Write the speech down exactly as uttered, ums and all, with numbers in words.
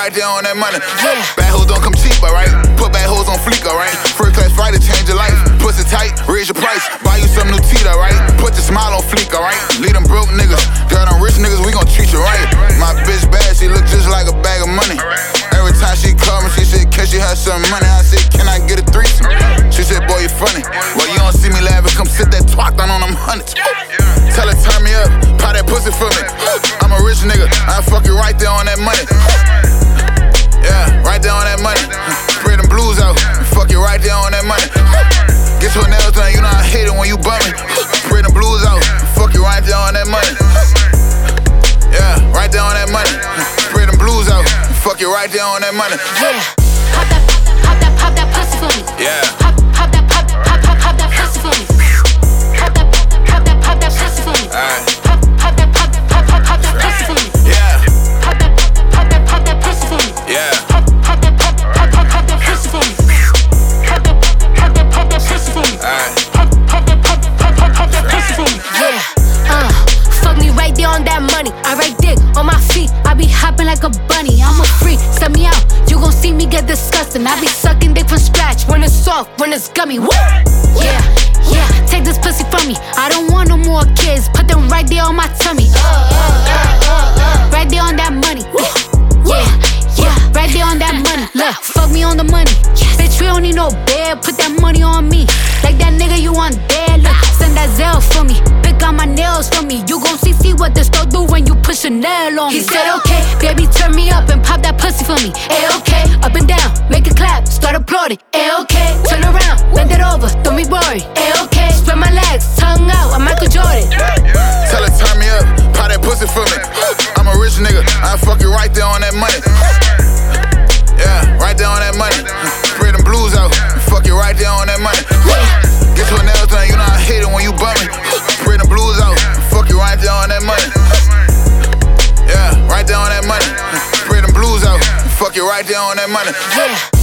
right there on that money. Bad hoes don't come cheap, alright? Put bad hoes on fleek, alright? First class flight to change your life. Pussy tight, raise your price. Buy you some new teeth, alright? Put your smile on fleek, alright? Lead them broke niggas. Girl, them rich niggas, we gon' treat you right. My bitch bad, she look just like a bag of money. Every time she call me, she said, can she have some money? I said, can I get a threesome? She said, boy, you funny. Well, you don't see me laughing, come sit that twat down on them hundreds. Tell her, turn me up, pop that pussy for me. I'm a rich nigga, I fuck you right there on that money. Yeah, right there on that money. Spray them blues out, fuck you right there on that money. Get your nails done, you know I hate it when you bumming. Spray them blues out, fuck you right there on that money. Yeah, right there on that money. Spray them blues out, fuck you right there on that money. Yeah, pop that, pop that, pop that pussy for me. Yeah. Pop, pop that, pop, pop, pop, pop that pussy for me. Pop that, pop that, pop that pussy for me. Alright. Pop, pop that, pop, pop, pop, pop that pussy for me. Yeah. Pop that, pop that, pop that pussy for me. Yeah. Pop, pop that, pop, pop, pop, pop that pussy for me. Pop that, pop that, pop that pussy for me. Alright. Pop, pop that, pop, pop, pop, pop that pussy for me. Yeah, uh, fuck me right there on that money. I write dick on my feet. I be hopping like a bunny. I'm a freak, set me out. You gon' see me get disgusting. I be sucking dick from scratch. When it's soft, when it's gummy. Woo! Yeah, yeah. Take this pussy from me. I don't want no more kids. Put them right there on my tummy. Right there on that money. Yeah, yeah. Right there on that money. Look, fuck me on the money. Bitch, we don't need no bed. Put that money on me. Like that nigga you want dead. Look, send that Zelle for me. Pick out my nails for me. You gon' see, see what the store do when you push a nail on me. He said, okay, baby, turn me up and pop that pussy for me. A-okay, up and down, make it clap, start applauding. A-okay, turn around, bend it over, don't be boring. A-okay, spread my legs, tongue out, I'm Michael Jordan. Tell her, turn me up, pop that pussy for me. I'm a rich nigga, I fuck you right there on that money. Yeah, right there on that money. Spray them blues out, fuck you right there on that money. Get your nails done, you know I hate it when you bumming. Spray them blues out, fuck you right there on that money. Yeah, right there on that money. Spray them blues out, fuck you right there on that money. Yeah.